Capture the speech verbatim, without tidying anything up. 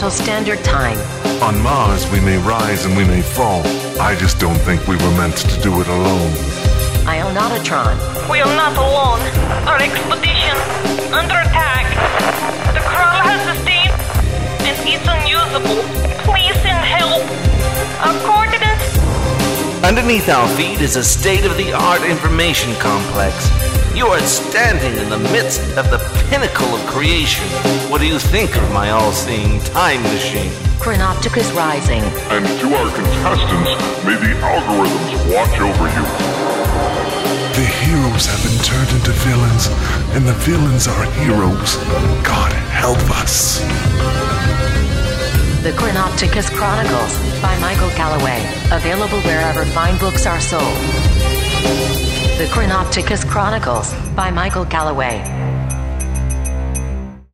Central Standard Time. On Mars, we may rise and we may fall. I just don't think we were meant to do it alone. Ionautatron. We are not alone. Our expedition under attack. The Krull has sustained and is unusable. Please send help. Our coordinates. Underneath our feet is a state-of-the-art information complex. You are standing in the midst of the pinnacle of creation. What do you think of my all-seeing time machine? Chronopticus Rising. And to our contestants, may the algorithms watch over you. The heroes have been turned into villains, and the villains are heroes. God help us. The Chronopticus Chronicles by Michael Calloway. Available wherever fine books are sold. The Chronopticus Chronicles by Michael Calloway.